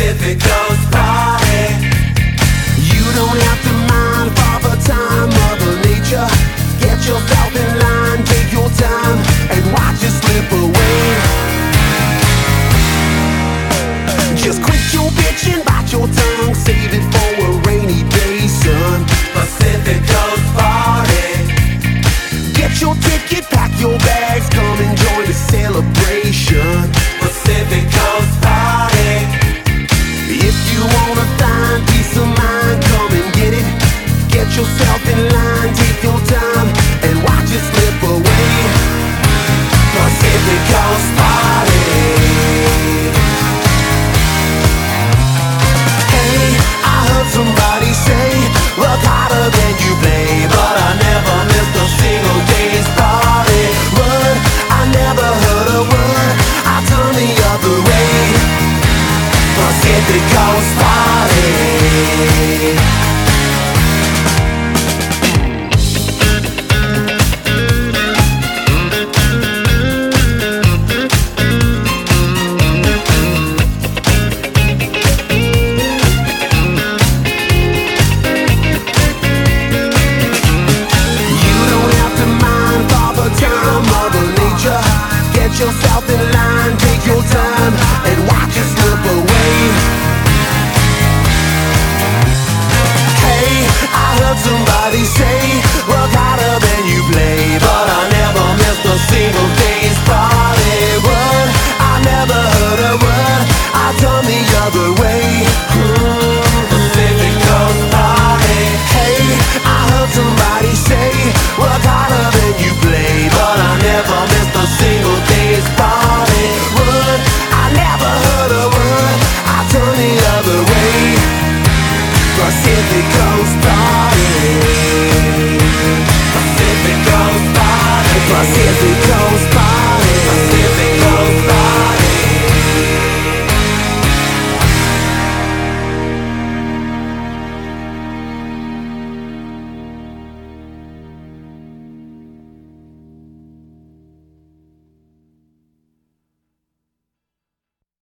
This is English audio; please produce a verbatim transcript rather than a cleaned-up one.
Pacific Coast Party. You don't have to mind Father Time, Mother Nature. Get yourself in line, take your time, and watch it slip away. Just quit your bitching, bite your tongue, save it for a rainy day, son. Pacific Coast Party. Get your ticket, pack your bags, come and join the celebration. Pacific Coast Party. If you wanna find peace of mind, come and get it. Get yourself in line, take your time, and watch it slip away. Pacific Coast Party. Hey, I heard somebody say, work harder than you play, but I never missed a single day's party. Word, I never heard a word, I turned the other way. Pacific Coast Party.